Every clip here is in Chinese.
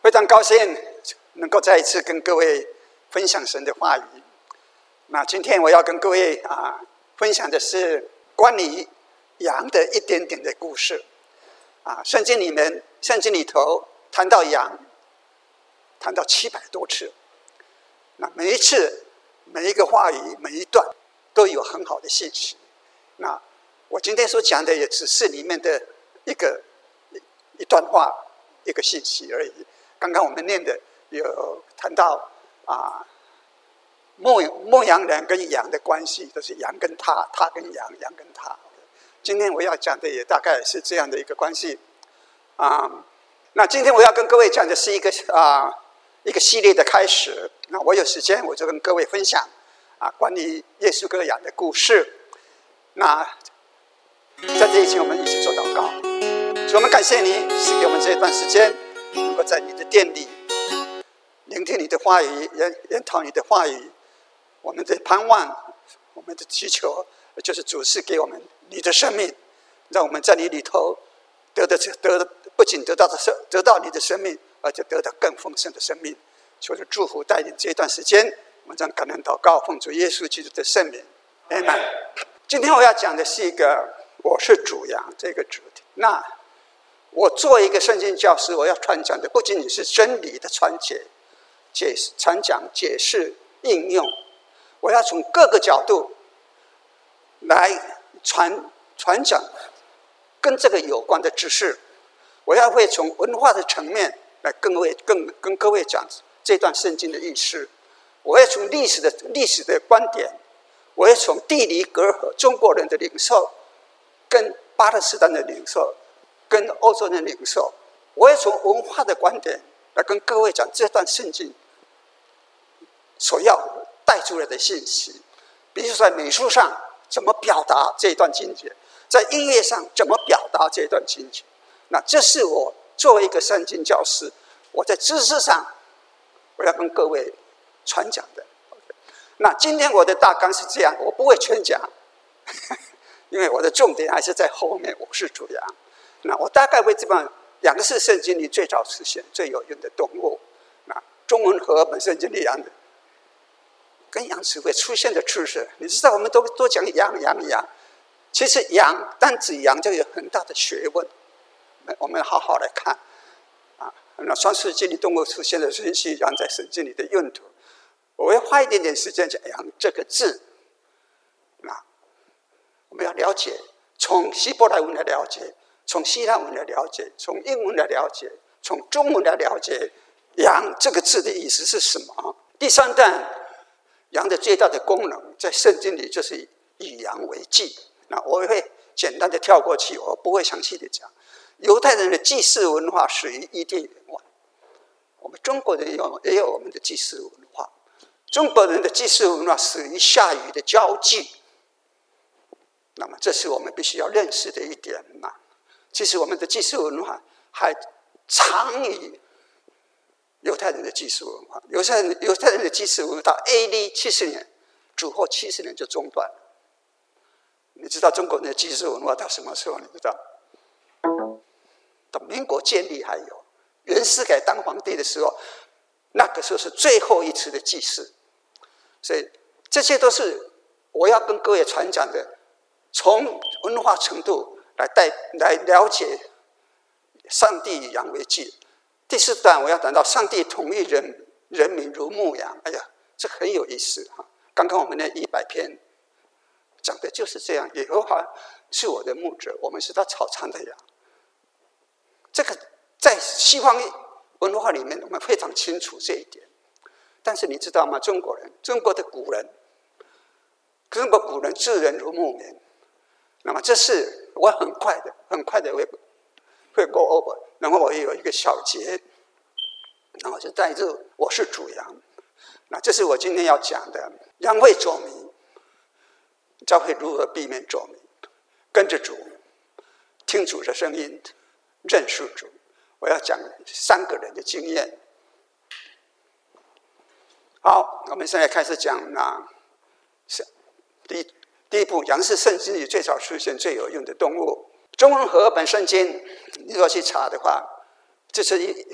非常高兴能够再一次跟各位分享神的话语。那今天我要跟各位分享的是关于羊的一点点的故事。圣经里头谈到羊，谈到700多次。那每一次、每一个话语、每一段都有很好的信息。那我今天所讲的也只是里面的一段话、一个信息而已。刚刚我们念的有谈到牧羊人跟羊的关系，都是羊跟他，他跟羊，羊跟他。今天我要讲的也大概是这样的一个关系。那今天我要跟各位讲的是一个系列的开始。那我有时间我就跟各位分享关于耶稣跟羊的故事。那在这以前，我们一起做祷告。主，我们感谢你赐给我们这一段时间，能够在你的殿里聆听你的话语，研讨你的话语。我们的盼望，我们的祈求，就是主赐给我们你的生命，让我们在你里头不仅得到你的生命，而且得到更丰盛的生命。求主祝福带领这一段时间，我们将感恩祷告，奉主耶稣基督的圣名 Amen。 今天我要讲的是一个我是主羊这个主题。那我作为一个圣经教师，我要传讲的不仅仅是真理的传讲、解释、应用，我要从各个角度来传讲跟这个有关的知识。我要会从文化的层面来跟各位讲这段圣经的意思。我要从历史的观点，我要从地理隔阂，中国人的领受跟巴勒斯坦的领受跟欧洲人的领受，我要从文化的观点来跟各位讲这段圣经所要带出来的信息。比如说在美术上怎么表达这一段经节，在音乐上怎么表达这一段经节。那这是我作为一个圣经教师，我在知识上我要跟各位传讲的。那今天我的大纲是这样，我不会全讲因为我的重点还是在后面，我是主羊。那我大概会这么，羊是圣经里最早出现、最有用的动物。那中文和本圣经里羊的跟羊词汇出现的次数，你知道我们都讲羊。其实羊单指羊就有很大的学问，我们好好来看。那创世纪里动物出现的顺序，羊在圣经里的用途，我会花一点点时间讲羊这个字。那我们要了解，从希伯来文来了解，从希腊文来了解，从英文来了解，从中文来了解羊这个字的意思是什么。第三段，羊的最大的功能在圣经里就是以羊为祭。那我会简单的跳过去，我不会详细的讲。犹太人的祭祀文化属于伊甸园外，我们中国人也有我们的祭祀文化。中国人的祭祀文化属于夏禹的交际。那么这是我们必须要认识的一点。其实我们的祭祀文化还长于犹太人的祭祀文化。犹太人的祭祀文化到 AD 70年，主后70年就中断了。你知道中国人的祭祀文化到什么时候？你知道？到民国建立还有，袁世凯当皇帝的时候，那个时候是最后一次的祭祀。所以这些都是我要跟各位传讲的，从文化程度来了解上帝以羊为祭。第4段我要谈到上帝统一人民如牧羊。哎呀，这很有意思。刚刚我们那100篇讲的就是这样，耶和华是我的牧者，我们是他草场的羊。这个在西方文化里面我们非常清楚这一点。但是你知道吗？中国的古人治人如牧民。那么这是我很快的会 go over， 然后我也有一个小节，然后就带入我是主羊。那这是我今天要讲的，羊会走迷，教会如何避免走迷，跟着主，听主的声音，认识主。我要讲3个人的经验。好，我们现在开始讲第一步，羊是圣经里最早出现、最有用的动物。中文和本圣经，你如果去查的话，这是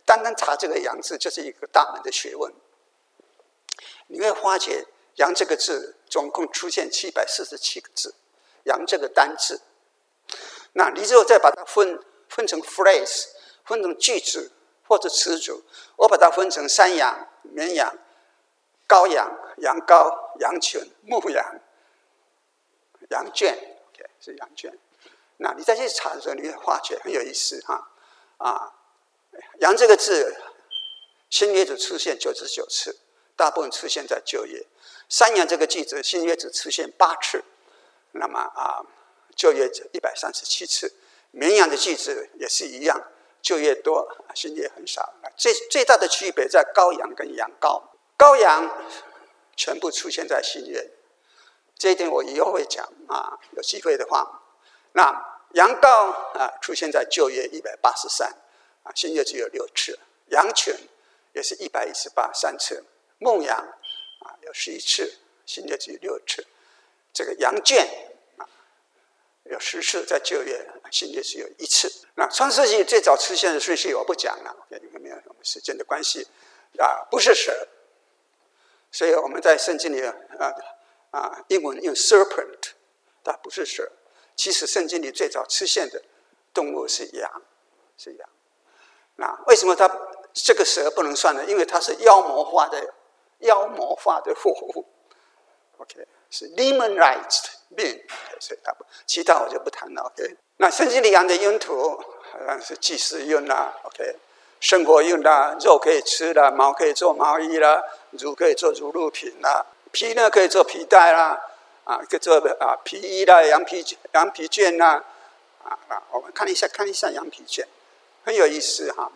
单单查这个阳字就是一个大门的学问。你会发觉阳这个字总共出现747个字，阳这个单字。那你如果再把它分成 phrase， 分成句子或者词组，我把它分成山羊、绵羊、羔羊、羊羔、羊群、牧羊、羊圈 ，OK， 是羊圈。那你再去查的时候，你会发觉很有意思哈。羊这个字，新约只出现99次，大部分出现在旧约。山羊这个句子，新约只出现8次，那么旧约137次。绵羊的句子也是一样，旧约多，新约很少。最大的区别在羔羊跟羊羔。羔羊全部出现在新约，这一点我以后会讲有机会的话。那羊羔出现在旧约183，新约只有6次。羊群也是118，3次。牧羊有11次，新约只有6次。这个羊圈有10次，在旧约，新约只有1次。那创世纪最早出现的顺序我不讲了，因为没有我们时间的关系不是蛇，所以我们在圣经里英文用 serpent， 它不是蛇。其实圣经里最早出现的动物是羊，是羊。那为什么它这个蛇不能算呢？因为它是妖魔化的货物 ，OK， 是 demonized being， 所以它不，其他我就不谈了 ，OK。那圣经里羊的用途好像是祭祀用啦 ，OK， 生活用啦，肉可以吃啦，毛可以做毛衣啦，乳可以做乳露品啦，皮呢可以做皮带啦。可以做皮衣啦，羊皮卷啦，我们看一下羊皮卷，很有意思哈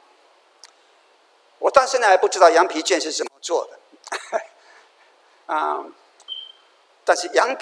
我到现在还不知道羊皮卷是怎么做的但是羊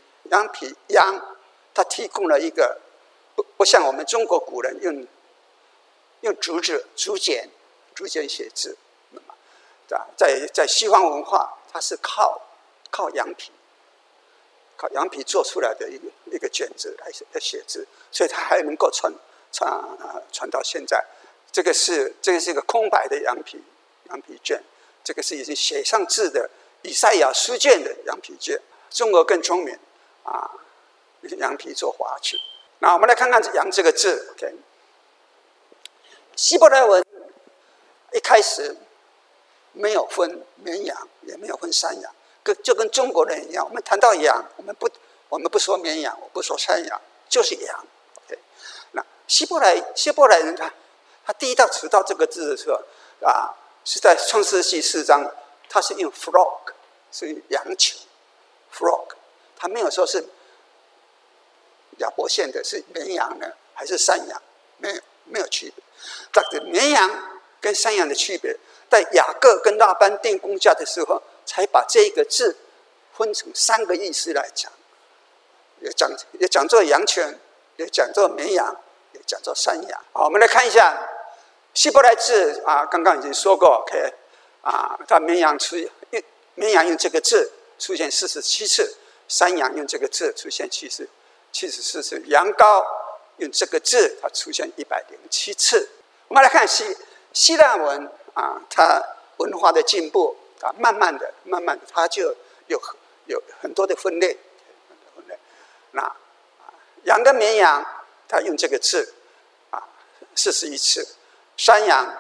它提供了一个不像我们中国古人用竹简写字，在西方文化它是靠羊皮做出来的一个卷子来写字，所以它还能够传到现在。这个是一个空白的羊皮卷，这个是已经写上字的以赛亚书卷的羊皮卷。中国更聪明用羊皮做花纸。那我们来看看羊这个字 ，OK。希伯来文一开始没有分绵羊，也没有分山羊。就跟中国人一样，我们谈到羊，我们不说绵羊，我不说山羊，就是羊。OK， 那希伯来人他第一道提到这个字的时候是在创世纪4章，他是用 flock， 是用羊群 flock， 他没有说是亚伯县的是绵羊呢还是山羊，没有区别。但是绵羊跟山羊的区别，在雅各跟拉班定公价的时候，才把这个字分成3个意思来讲，也讲作羊群，也讲作绵羊，也讲作山羊。好，我们来看一下希伯来字刚刚已经说过 ，OK， 它绵羊用这个字出现47次，山羊用这个字出现74次，羊羔用这个字它出现107次。我们来看希腊文它文化的进步。慢慢的，它就有很多的分类。那羊跟绵羊，它用这个字41次；山羊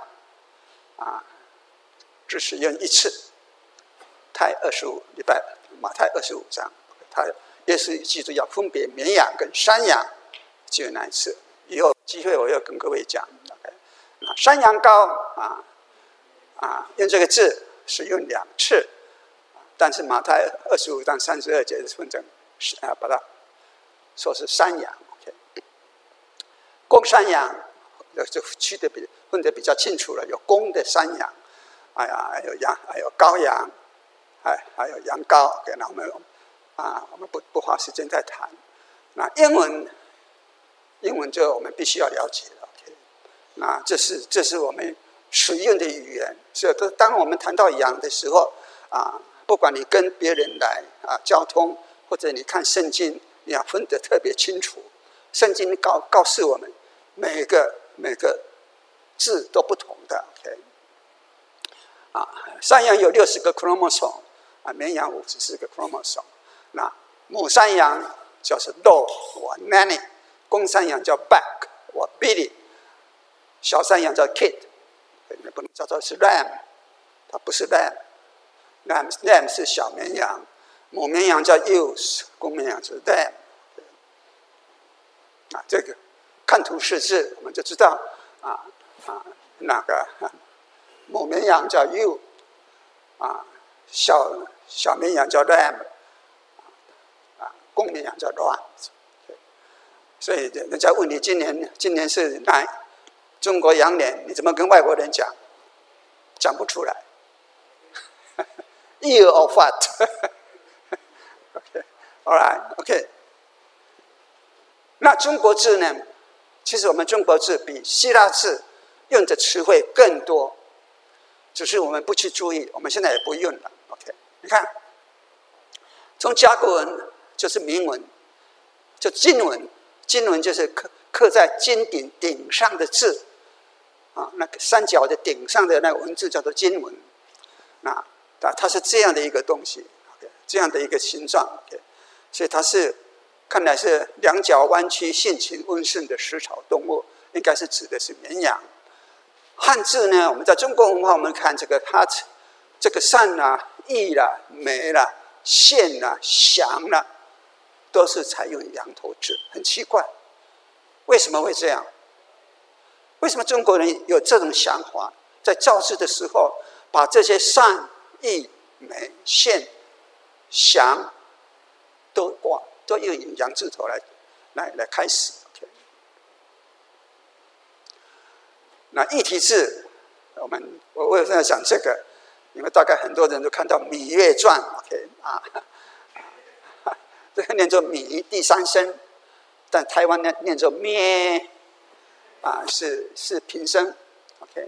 只是用1次。马太25章，他耶稣记住要分别绵羊跟山羊，只有那1次。以后机会我要跟各位讲。那山羊羔用这个字。是用2次，但是马太25章32节是分成把它说是山羊 ，OK， 公山羊就分得比较清楚了，有公的山羊，还有羊，还有羔羊，还有羊羔。OK， 那我们不花时间再谈。那英文就我们必须要了解了 ，OK， 那这是我们使用的语言。所以当我们谈到羊的时候不管你跟别人来交通，或者你看圣经，你要分得特别清楚。圣经告诉我们每个字都不同的。OK， 山羊有60个 chromosome， 绵羊54个 chromosome。那母山羊就是 doe 或 nanny， 公山羊叫 buck 或 billy， 小山羊叫 kid， 不能叫做是 ram， 它不是 ram，ram 是小绵羊，母绵羊叫 ewes， 公绵羊是 lamb。这个看图识字，我们就知道那个母绵羊叫 ewe， 小绵羊叫 lamb， 公绵羊叫 ram。所以人家问你今年是哪中国羊年，你怎么跟外国人讲？讲不出来。Year of what？ OK， all right， OK。那中国字呢？其实我们中国字比希腊字用的词汇更多，只是我们不去注意，我们现在也不用了。OK， 你看，从甲骨文就是铭文，就金文，金文就是刻在金顶上的字，那个三角的顶上的那个文字叫做金文。那它是这样的一个东西， okay， 这样的一个形状， okay， 所以它是看来是两脚弯曲、性情温顺的食草动物，应该是指的是绵羊。汉字呢，我们在中国文化，我们看这个它这个善啦、义啦、美啦、献啦、祥啦，都是采用羊头字，很奇怪，为什么会这样？为什么中国人有这种想法，在造字的时候把这些善、义、美、献、祥都用羊字头来开始。那异体字，我为什么要讲这个？因为大概很多人都看到《芈月传》，OK 这个念作芈第三声，但台湾念作咩是平声 ，OK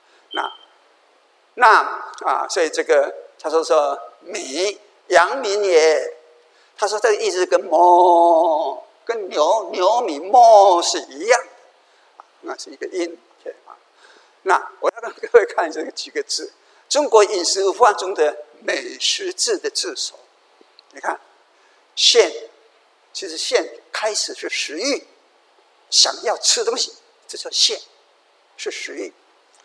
所以这个他说芈阳明也，他说这个意思跟牛鸣哞是一样的，那是一个音。OK 那我要让各位看这几个字，中国饮食文化中的美食字的字首，你看，献，其实献开始是食欲，想要吃东西，这叫献，是食欲。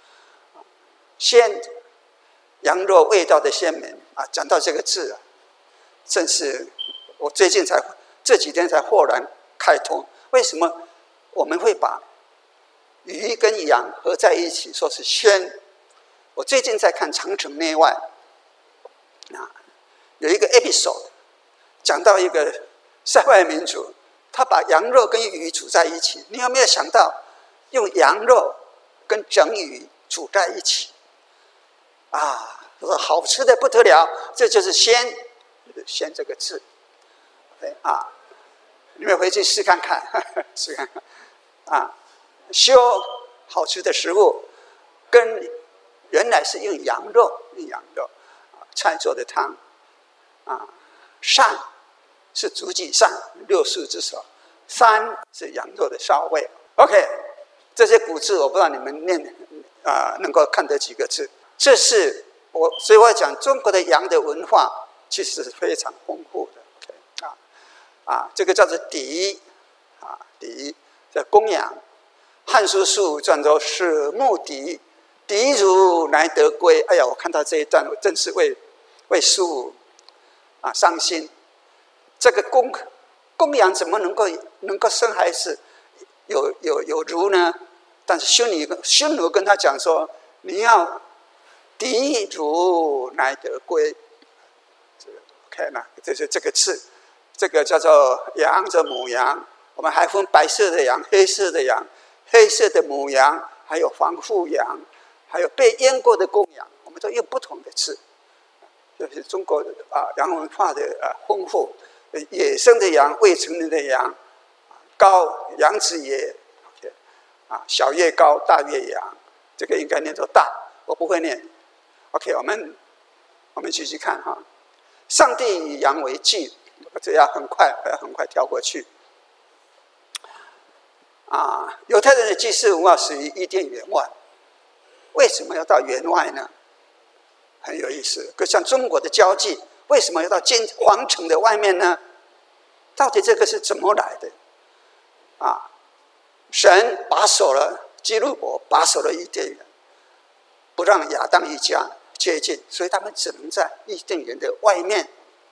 鲜，羊肉味道的鲜美讲到这个字正是我这几天才豁然开通，为什么我们会把鱼跟羊合在一起说是鲜？我最近在看《长城内外》有一个 episode 讲到一个塞外民族，他把羊肉跟鱼煮在一起，你有没有想到用羊肉跟整鱼煮在一起好吃的不得了，这就是鲜，鲜这个字。你们回去试看看，试看看修好吃的食物，跟原来是用羊肉菜做的汤善是足己善，六畜之首，膻是羊肉的骚味。OK， 这些古字我不知道你们念能够看得几个字？这是所以我要讲中国的羊的文化其实是非常丰富的。这个叫做狄狄叫公羊，《汉书·苏武传》中始木狄，狄如乃得归。哎呀，我看到这一段，我真是为苏武伤心。这个公羊怎么能够生孩子？有如呢？但是匈奴跟他讲说，你要狄如乃得归。OK， 那这是这个字。这个叫做羊，叫母羊。我们还分白色的羊、黑色的羊，黑色的母羊，还有防护羊，还有被阉过的公羊，我们都用不同的字。就是中国羊文化的丰富，野生的羊、未成年的羊，羔羊子野 ，OK， 小月羔、大月羊，这个应该念作大，我不会念。OK， 我们继续看哈。上帝以羊为祭。这要很快跳过去。犹太人的祭祀文化始于伊甸园外， 为什么要到园外呢？很有意思。像中国的交际，为什么要到皇城的外面呢？到底这个是怎么来的？神把守了基路伯，把守了伊甸园，不让亚当一家接近，所以他们只能在伊甸园的外面，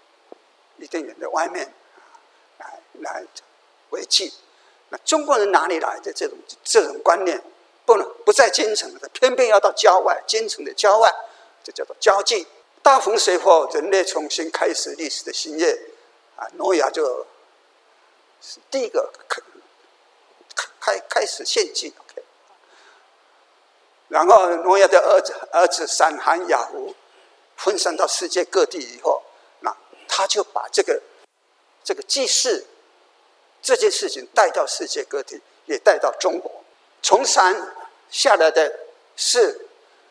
来为祭。那中国人哪里来的这种观念？不在京城的，偏偏要到郊外，京城的郊外，这叫做交际。大洪水后，人类重新开始历史的新页。挪亚就是第一个开始献祭。然后挪亚的儿子闪、含、雅胡分散到世界各地以后，那他就把这个祭祀这件事情带到世界各地，也带到中国。从山下来的是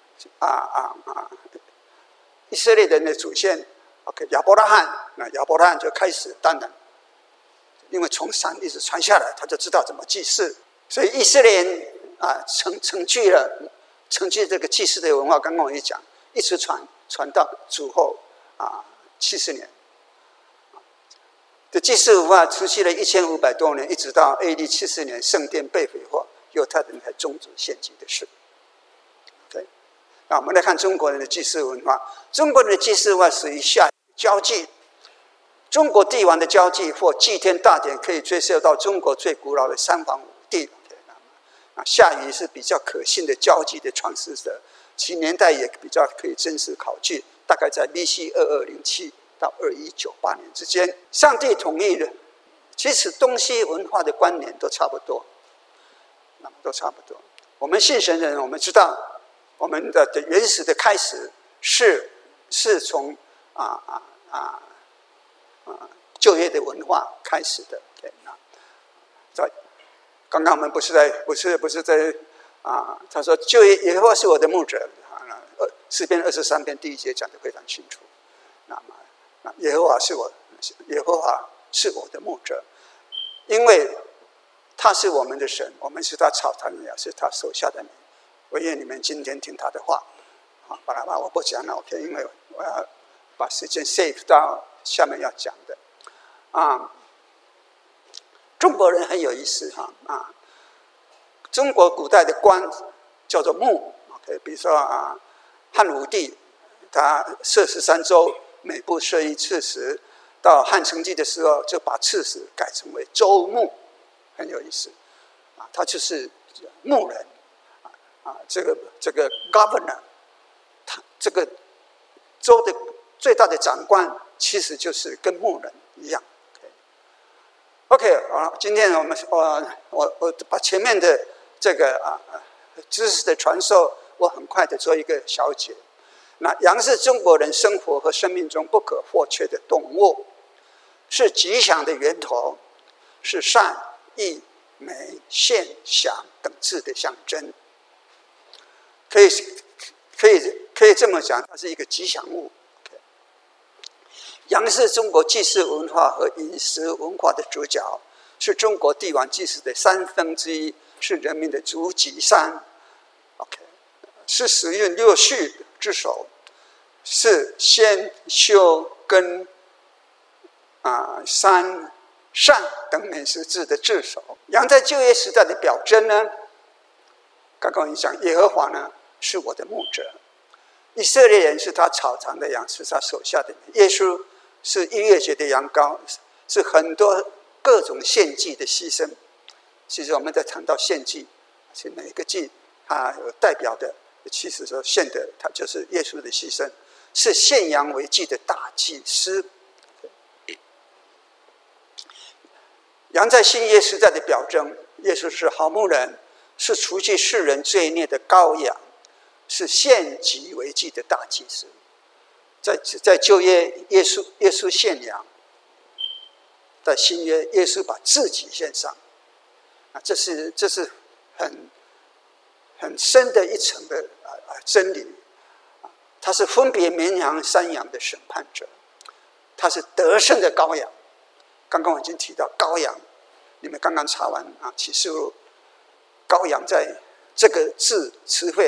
以色列人的祖先亚伯拉罕。那亚伯拉罕就开始，当然因为从山一直传下来，他就知道怎么祭祀，所以以色列人承继这个祭祀的文化。刚刚我也讲，一直传到主后70年。这祭祀文化持续了1500多年，一直到 AD 70年圣殿被毁后，犹太人才终止献祭的事。那我们来看中国人的祭祀文化。中国人的祭祀文化属于夏交际。中国帝王的交际或祭天大典可以追溯到中国最古老的三皇五帝。夏禹是比较可信的交际的创始者，其年代也比较可以真实考据，大概在 BC 2207到2198年之间。上帝统一了，其实东西文化的观念都差不多，我们信神的人，我们知道我们的原始的开始是从旧约的文化开始的。刚刚我们不是在他说旧约耶和华是我的牧者，诗篇23篇第1节讲得非常清楚。那耶和华是我的牧者，因为他是我们的神，我们是他草场的羊，是他手下的民。我愿你们今天听他的话。巴拉巴我不讲了 ，OK， 因为我要把时间 save 到下面要讲的。中国人很有意思中国古代的官叫做牧。比如说汉武帝他设13州，每部设1刺史，到汉成帝的时候就把刺史改成为州牧，很有意思他就是牧人这个 governor， 他这个州的最大的长官其实就是跟牧人一样。OK， 今天我把前面的这个知识的传授，我很快的做一个小结。那羊是中国人生活和生命中不可或缺的动物，是吉祥的源头，是善、义、美、献、祥等字的象征。可以这么讲，它是一个吉祥物。羊是中国祭祀文化和饮食文化的主角，是中国帝王祭祀的1/3，是人民的主脊山。是使用6序之首，是先修跟善等美食字的字首。羊在旧约时代的表征呢？刚刚你讲耶和华呢是我的牧者，以色列人是他草场的羊，是他手下的人。耶稣是逾越节的羊羔，是很多各种献祭的牺牲。其实我们在谈到献祭，是每一个祭它有代表的，其实说献的，它就是耶稣的牺牲，是献羊为祭的大祭司。羊在新约时代的表征，耶稣是好牧人，是除去世人罪孽的羔羊，是献己为祭的大祭司。在旧约耶稣献羊，在新约耶稣把自己献上，这是很深的一层的真理。他是分别绵羊山羊的审判者，他是得胜的羔羊。刚刚我已经提到羔羊，你们刚刚查完启示录，羔羊在这个词汇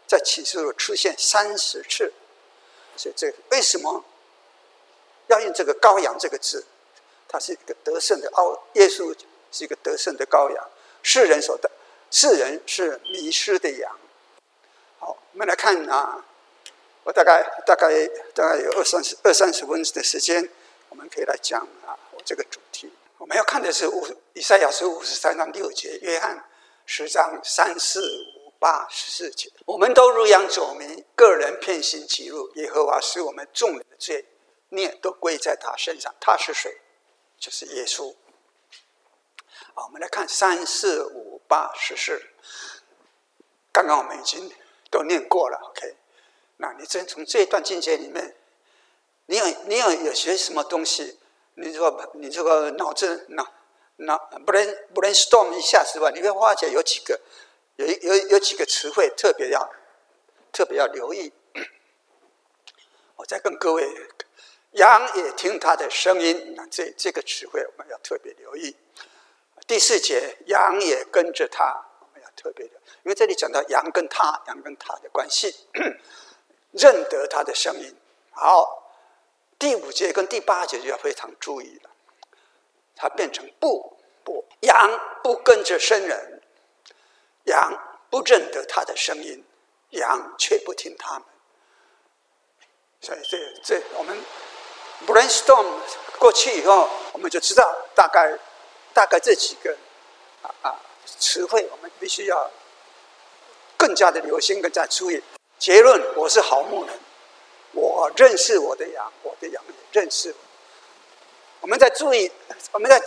在启示录出现30次，所以这为什么要用这个羔羊这个字？它是一个得胜的耶稣是一个得胜的羔羊，世人是迷失的羊。好，我们来看啊，我大概有20-30分的时间，我们可以来讲啊我这个主题。我们要看的是以赛亚书53章6节，约翰10章3、4、5、8、14节。我们都如羊走迷，个人偏行己路，耶和华使我们众人的罪孽都归在他身上。他是谁？就是耶稣。好，我们来看3、4、5、8、14。刚刚我们已经都念过了 ，OK？ 那你从这一段经节里面，你有学什么东西？你这个脑子brainstorm 一下是吧？你会发觉有几个词汇特别要留意。我再跟各位，羊也听他的声音，那这个词汇我们要特别留意。第4节，羊也跟着他，我们要特别的，因为这里讲到羊跟他的关系，认得他的声音。好，第5节跟第8节就要非常注意了，它变成不，羊不跟着生人，羊不认得他的声音，羊却不听他们。所以这我们 brainstorm 过去以后，我们就知道大概这几个词汇，我们必须要更加的留心，更加注意。结论：我是好牧人，我认识我的羊，我的羊也认识我。我们在注意，我们在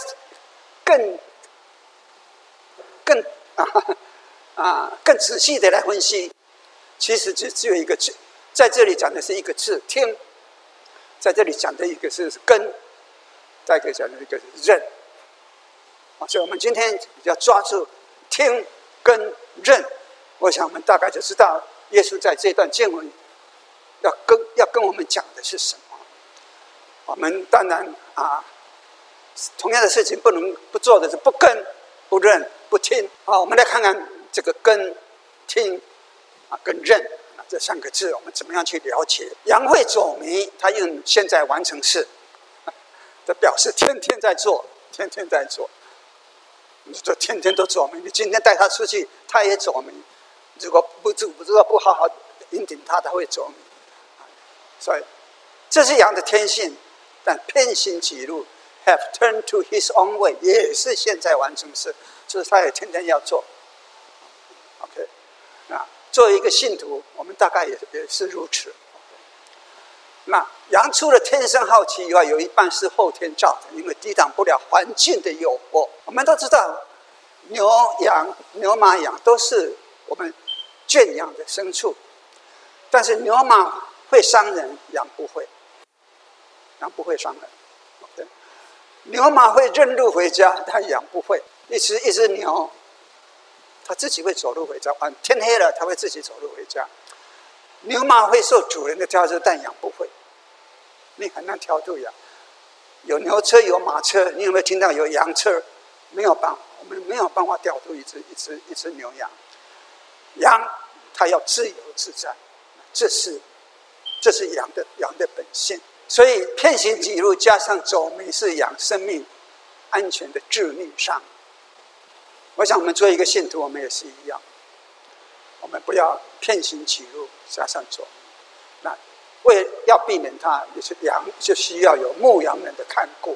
更仔细的来分析。其实只有一个字，在这里讲的是一个字听，在这里讲的一个是跟，再一个讲的一个是认。所以我们今天要抓住听跟认。我想我们大概就知道耶稣在这段经文要跟我们讲的是什么。我们当然同样的事情不能不做的是不跟、不认、不听。好，我们来看看这个跟、听跟认这3个字，我们怎么样去了解？羊会走迷，他用现在完成式，这表示天天在做，天天在做。你说天天都走迷，你今天带他出去，他也走迷。如果不好好引领他，他会走迷。所以这是羊的天性，但偏行己路 ，have turned to his own way， 也是现在完成式，就是他也天天要做。OK， 那作为一个信徒，我们大概也是如此。那羊除了天生好奇以外，有一半是后天造成，因为抵挡不了环境的诱惑。我们都知道，牛马羊都是我们圈养的牲畜，但是牛马会伤人，羊不会，羊不会伤人。Okay？ 牛马会认路回家，但羊不会。一只牛，它自己会走路回家，天黑了，它会自己走路回家。牛马会受主人的挑逗，但羊不会。你很难挑逗羊。有牛车，有马车，你有没有听到有羊车？没有办法，我们没有办法调度一只牛羊。羊它要自由自在，这是羊的本性。所以偏行己路加上走迷是羊生命安全的致命伤。我想我们做一个信徒，我们也是一样。我们不要偏行己路加上走迷。那要避免它，也是羊就需要有牧羊人的看顾。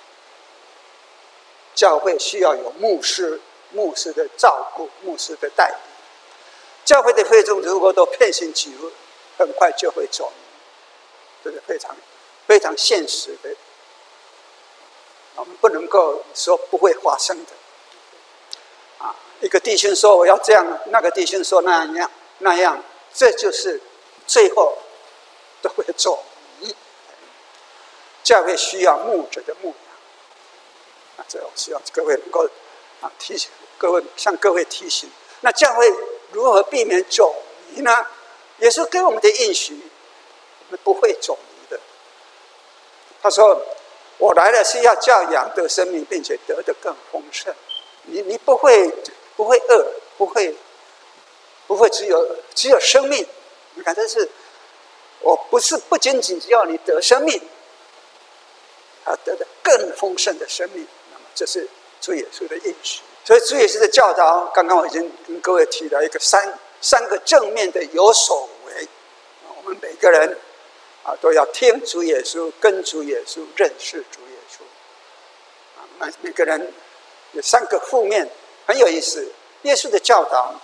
教会需要有牧师的照顾，牧师的带领。教会的会众如果都偏行己路，很快就会走迷，这是非常非常现实的。我们不能够说不会发生的。一个弟兄说我要这样，那个弟兄说那样，这就是最后都会走迷。教会需要牧者的牧养。这我希望各位能够提醒各位，向各位提醒。那教会如何避免走迷呢？耶稣给我们的应许，我们不会走迷的。他说：“我来了是要叫羊得生命，并且得的更丰盛。”你不会饿，不会不会只有生命。你看，这是我不仅仅只要你得生命，还得的更丰盛的生命。那么，这是主耶稣的应许。所以，主耶稣的教导，刚刚我已经跟各位提到一个三个正面的有所为。我们每个人都要听主耶稣，跟主耶稣，认识主耶稣。每个人有3个负面，很有意思。耶稣的教导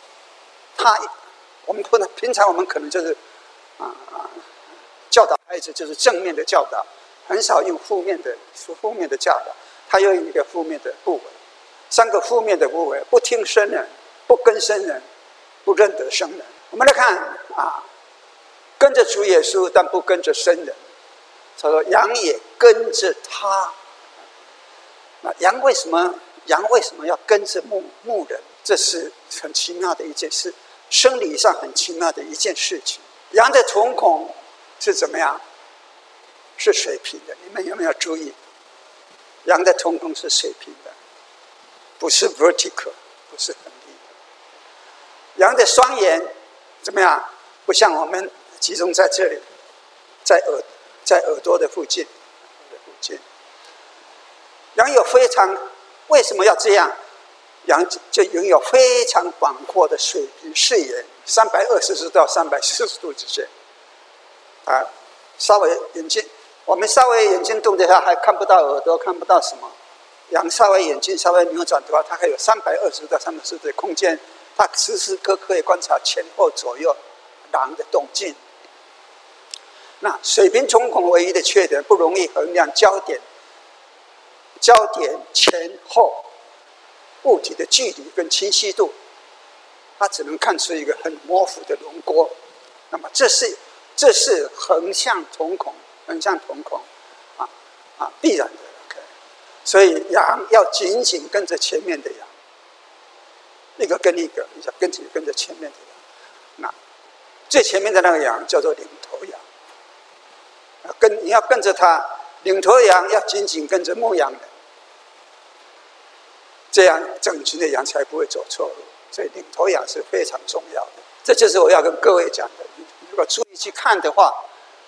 我们平常我们可能就是教导孩子就是正面的教导，很少用负面的教导。他又有一个负面的不为，3个负面的不为：不听生人，不跟生人，不认得生人。我们来看跟着主耶稣，但不跟着生人。他说：“羊也跟着他。”那羊为什么要跟着牧人？这是很奇妙的一件事，生理上很奇妙的一件事情。羊的瞳孔是怎么样？是水平的。你们有没有注意？羊的瞳孔是水平的，不是 vertical， 不是横立的。羊的双眼怎么样？不像我们集中在这里，在耳朵的附近。羊有为什么要这样？羊就拥有非常广阔的水平视野，320度到340度之间。我们稍微眼睛动的话，还看不到耳朵，看不到什么。羊稍微眼睛稍微扭转的话，它还有320度到340度的空间，它时时刻刻可以观察前后左右狼的动静。那水平瞳孔唯一的缺点，不容易衡量焦点前后物体的距离跟清晰度，它只能看出一个很模糊的轮廓。那么这是横向瞳孔必然的。所以羊要紧紧跟着前面的羊，一个跟一个，你要跟着前面的羊。那最前面的那个羊叫做领头羊，你要跟着他，领头羊要紧紧跟着牧羊人，这样整群的羊才不会走错路。所以领头羊是非常重要的。这就是我要跟各位讲的。如果注意去看的话，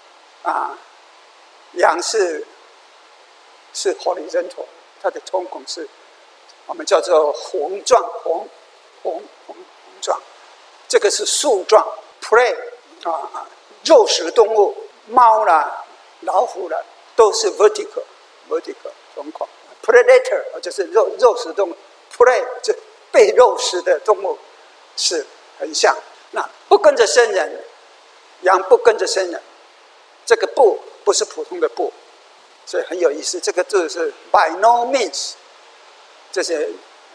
羊是horizontal，它的瞳孔是我们叫做虹状，虹状。这个是树状 ，prey 肉食动物，猫啦、老虎啦，都是 vertical 瞳孔。predator 就是肉食动物 ，prey 就被肉食的动物是横向。那不跟着生人，羊不跟着生人，这个不是普通的不，所以很有意思。这个字是 by no means， 这是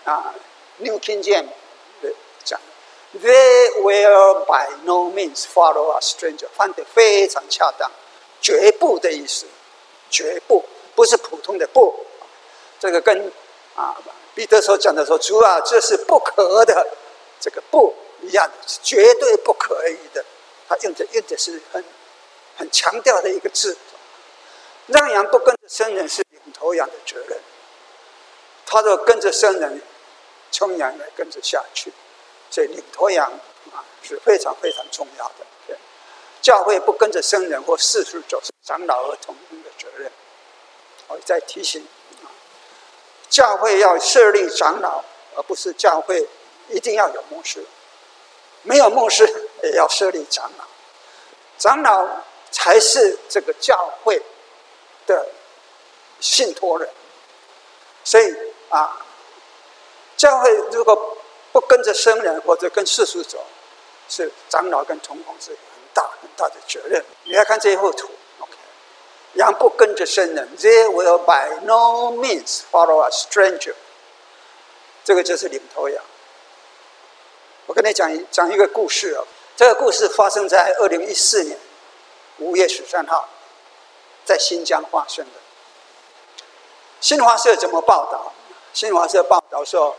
New King James 讲的 ，They will by no means follow a stranger， 翻得非常恰当，绝不的意思，绝不，不是普通的不。这个跟彼得所讲的说，主啊，这是不可的，这个不一样的，是绝对不可以的。他用的是很强调的一个字。让羊不跟着生人是领头羊的责任，他若跟着生人，穷羊也跟着下去。所以领头羊是非常非常重要的。教会不跟着生人或世俗走，是长老和同工的责任。我再提醒，教会要设立长老，而不是教会一定要有牧师。没有牧师也要设立长老，长老才是这个教会的信托人。所以教会如果不跟着生人或者跟世俗走，是长老跟同工是很大的责任。你来看这一幅图 ，OK， 羊不跟着生人 ，They will by no means follow a stranger。这个就是领头羊。我跟你讲一个故事哦。这个故事发生在2014年5月13号，在新疆发生的。新华社怎么报道？新华社报道说，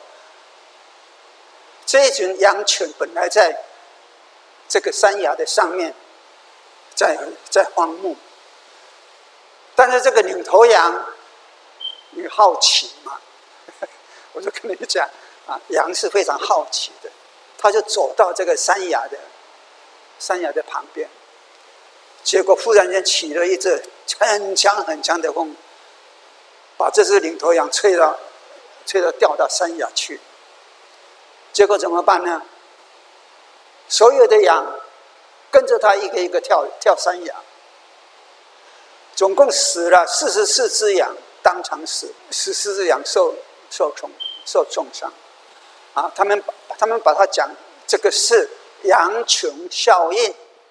这一群羊群本来在这个山崖的上面在放牧，但是这个领头羊，你好奇嘛？我就跟你讲羊是非常好奇的。 他就走到这个山崖的旁边，结果忽然间起了一阵很强很强的风，把这只领头羊吹到掉到山崖去。结果怎么办呢？所有的羊跟着他一个一个跳山崖，总共死了44只羊，当场死，14只羊受重伤。啊，他们把它讲这个是羊群效应，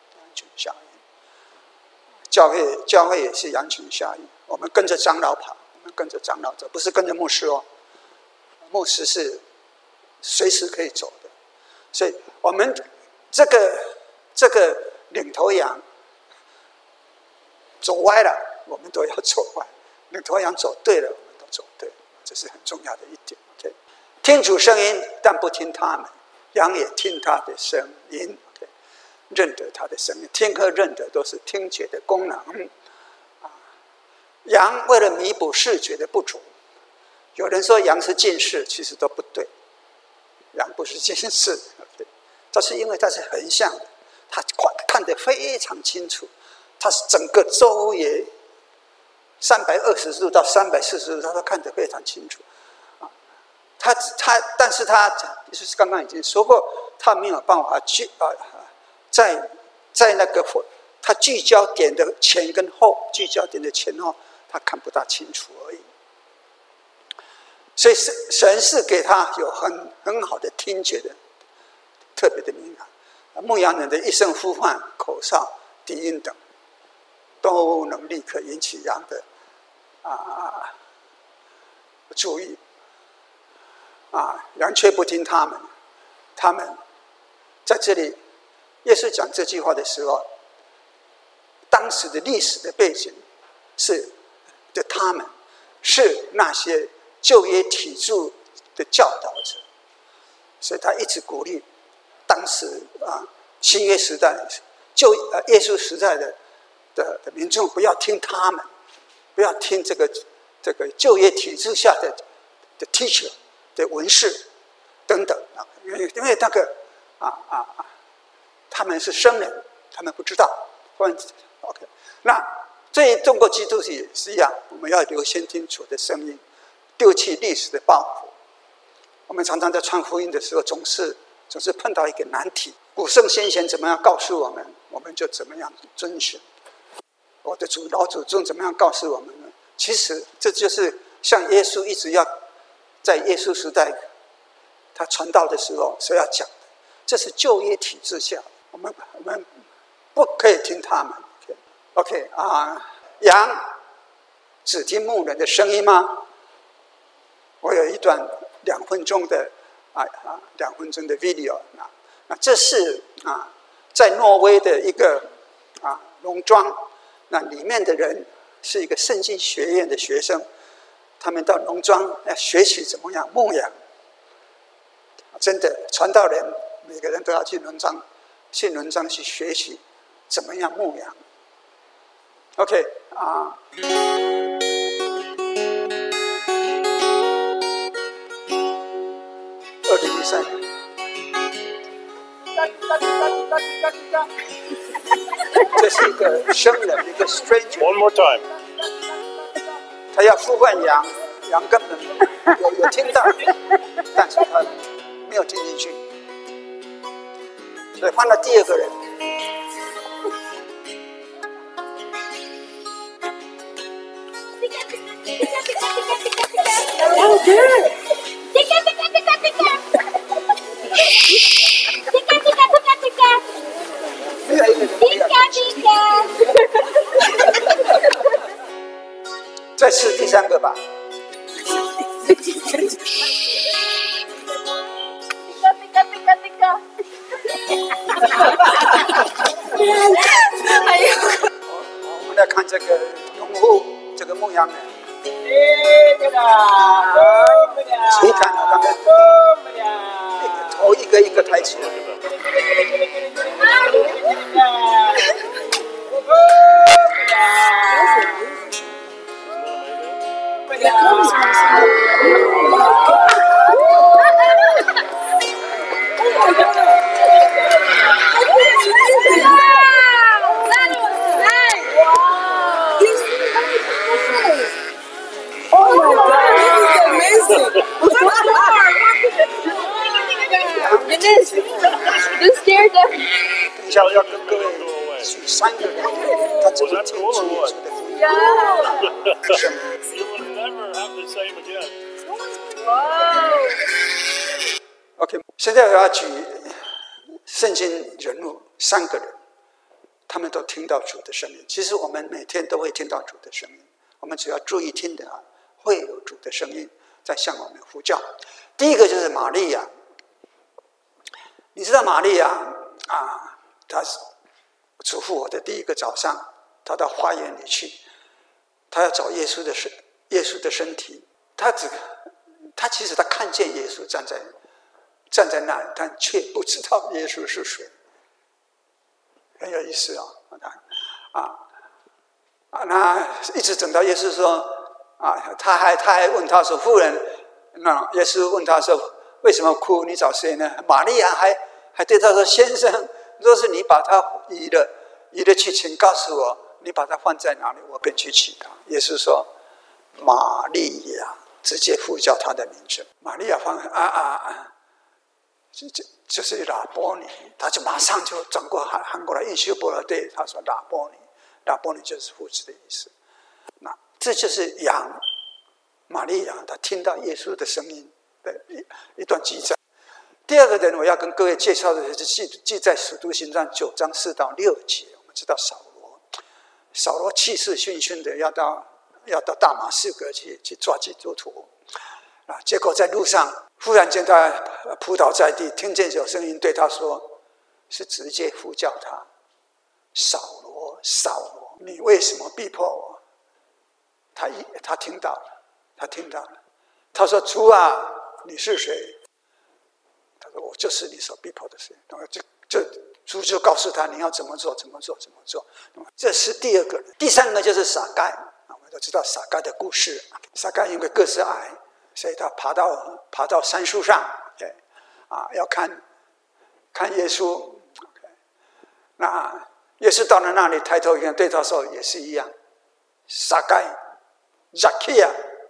教会也是羊群效应。我们跟着长老跑，我们跟着长老走，不是跟着牧师哦。牧师是随时可以走的，所以我们这个领头羊走歪了，我们都要走歪；领头羊走对了，我们都走对，这是很重要的一点。OK， 听主声音，但不听他们；羊也听他的声音。OK， 认得他的声音，听和认得都是听觉的功能。羊为了弥补视觉的不足，有人说羊是近视，其实都不对。羊不是近视，这是因为它是横向的，它看得非常清楚，它是整个周围320度到340度，它都看得非常清楚。但是它就是刚刚已经说过，它没有办法在那个它聚焦点的前跟后，聚焦点的前后，它看不大清楚而已。所以神是给他有很好的听觉的，特别的敏感。牧羊人的一声呼唤、口哨、笛音等，都能立刻引起羊的注意。羊却不听他们。他们在这里，耶稣讲这句话的时候，当时的历史的背景是他们是那些旧约体制的教导者，所以他一直鼓励当时新约时代耶稣时代的民众不要听他们，不要听这个旧约体制下的 teacher 的文士等等因为那个他们是生人，他们不知道。OK， 那对中国基督徒也是一样，我们要留心听主的声音，丢弃历史的包袱。我们常常在传福音的时候，总是碰到一个难题。古圣先贤怎么样告诉我们，我们就怎么样遵循。我的老祖宗怎么样告诉我们呢？其实这就是像耶稣一直要在耶稣时代他传道的时候所要讲的，这是旧约体制下，我们不可以听他们。OK 羊只听牧人的声音吗？我有一段2分钟的video， 那这是在挪威的一个农庄，那里面的人是一个圣经学院的学生，他们到农庄要学习怎么样牧羊。真的，传道人每个人都要去农庄去学习怎么样牧羊。OK 2013年，这是一个生人，一个 stranger。 One more time。 他要呼唤羊，羊根本有听到，但是他没有听进去，所以换了第二个人。 Oh, good. 再试第3个吧。我们来看这个农户，这个牧羊人。谁看了他们头一个一个抬起来。 Oh my God. 要跟各位举3个人，他怎么听主耶稣的福音。OK， 现在我要举圣经人物3个人，他们都听到主的声音。其实我们每天都会听到主的声音，我们只要注意听的会有主的声音在向我们呼叫。第一个就是玛利亚，你知道玛利亚她主复活的第一个早上，她到花园里去，她要找耶稣的身体。她其实她看见耶稣站在那里，但却不知道耶稣是谁，很有意思那一直等到耶稣说他还问他说：“妇人。”那耶稣问他说：“为什么哭？你找谁呢？”玛利亚还对他说：“先生，若是你把他移了去，请告诉我，你把他放在哪里，我便去取他。”耶稣说：“玛利亚。”直接呼叫他的名字。玛利亚放就是拉波尼，他就马上就转过喊过来，伊修伯了，对他说：“拉波尼。”拉波尼就是夫子的意思。那这就是玛利亚她听到耶稣的声音的一段记载。第二个人我要跟各位介绍的是记在使徒行传9章4到6节。我们知道扫罗气势汹汹的要到大马士革去抓基督徒结果在路上忽然间他扑倒在地，听见有声音对他说，是直接呼叫他：“扫罗，扫罗，你为什么逼迫我？”他听到了，他说：“主啊，你是谁？”他说：“我就是你所逼迫的谁。”然后主就告诉他你要怎么做。这是第二个人。第三个就是撒该。我们都知道撒该的故事。撒该因为个子矮，所以他爬到山树上，要看耶稣。那耶稣到了那里，抬头一看，对他说也是一样：“撒该，Zacchaeus，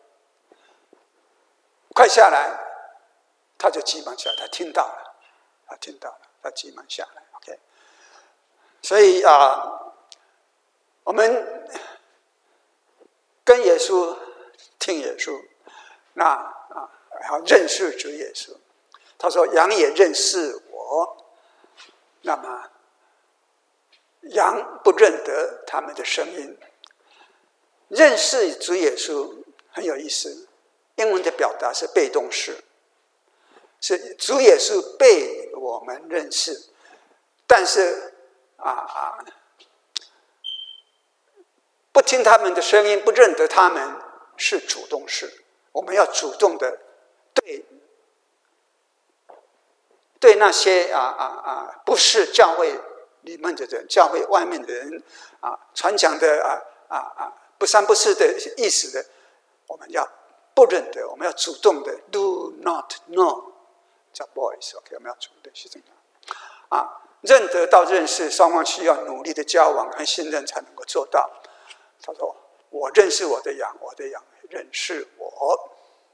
快下来！”他就急忙下来，他听到了，他急忙下来。OK， 所以我们跟耶稣听耶稣，要认识主耶稣。他说：“羊也认识我。”那么羊不认得他们的声音。认识主耶稣很有意思，英文的表达是被动式，是主耶稣被我们认识，但是不听他们的声音，不认得他们是主动式。我们要主动的对那些不是教会里面的人，教会外面的人传讲的不三不四的意思的，我们要不认得，我们要主动的 do not know， 叫 boys。 OK， 我们要主动的是这样认得到认识，双方需要努力的交往和信任才能够做到。他说：“我认识我的羊，我的羊认识我。”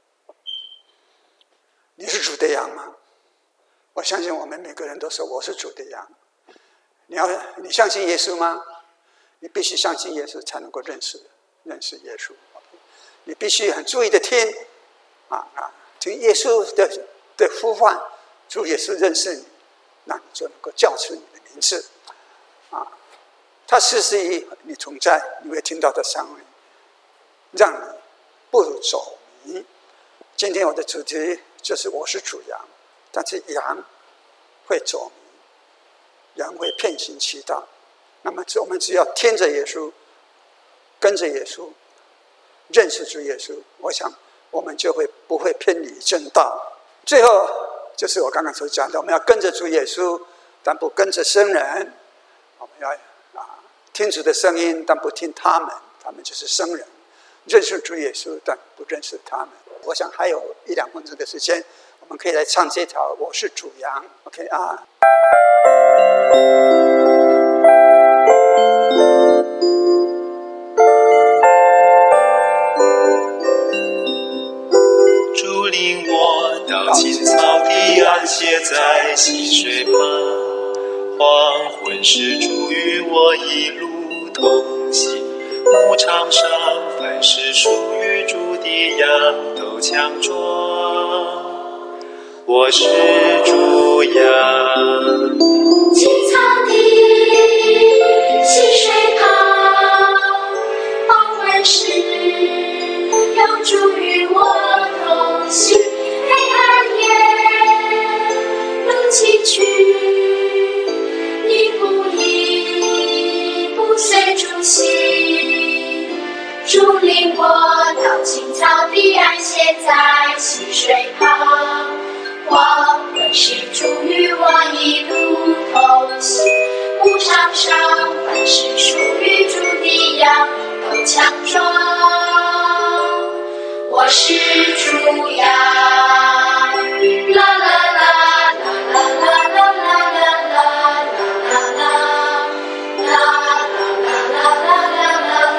你是主的羊吗？我相信我们每个人都说我是主的羊。你相信耶稣吗？你必须相信耶稣才能够认识耶稣。你必须很注意的听听耶稣的呼唤，主耶稣认识你，那你就能够叫出你的名字他时时与你同在，你会听到他声音，让你不走迷。今天我的主题就是我是主羊，但是羊会走迷，羊会偏行其道。那么我们只要听着耶稣，跟着耶稣，认识主耶稣，我想我们就不会偏离正道。最后就是我刚刚所讲的，我们要跟着主耶稣，但不跟着生人。我们要听主的声音，但不听他们就是生人。认识主耶稣，但不认识他们。我想还有1-2分钟的时间，我们可以来唱这条《我是主羊》。OK 主领我到青草地，安歇在溪水旁。黄昏时我一路同行。牧场上凡是属于主的羊都强壮，我是主羊。 青草地，溪水旁，傍晚时有主与我同行。黑暗夜，路崎岖，一步一步随主行。主领我到青草地，安歇在溪水旁。我问是主与我一路同行。牧场上凡是属于主的羊都强壮，我是主羊。啦啦啦啦啦啦啦啦啦啦啦啦啦啦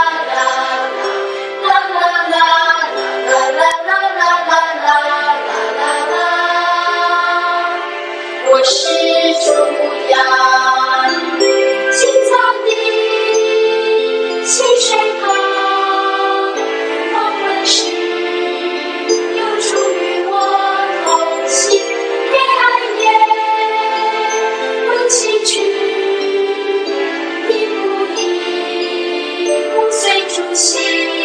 我是主羊。青草地，溪水旁，傍晚时有主与我同行。黑暗夜，路崎岖，一步一步随主行。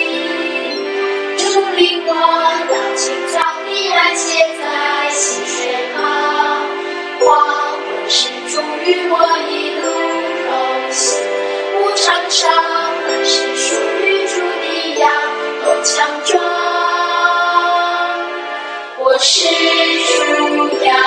主领我到青草地，安歇在溪水旁。我问是主与我一路同行。牧场上凡是属于主的羊都强壮，我是主羊。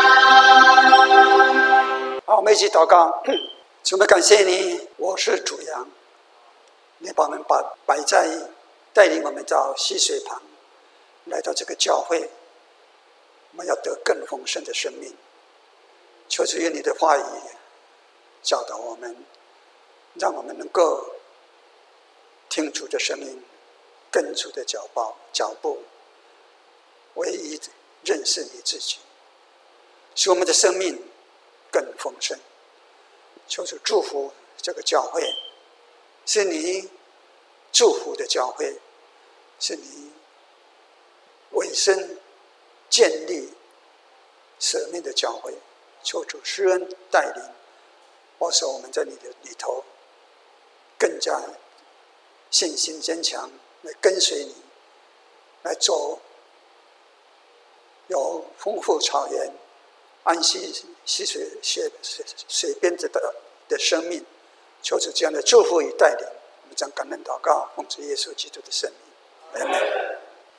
好，我们一起祷告。主，我们感谢你，我是主羊，你把我们摆在带领我们到溪水旁，来到这个教会，我们要得更丰盛的生命。求主愿你的话语教导我们，让我们能够听主的声音，跟主的脚步，唯一认识你自己，使我们的生命更丰盛。求主祝福这个教会，是你祝福的教会，是你委身建立舍命的教会。求主施恩带领，保守我们在你的里头更加信心坚强，来跟随你，来走有丰富草原、安息溪水边的生命。求主这样的祝福与带领，我们将感恩祷告，奉主耶稣基督的圣名，阿们。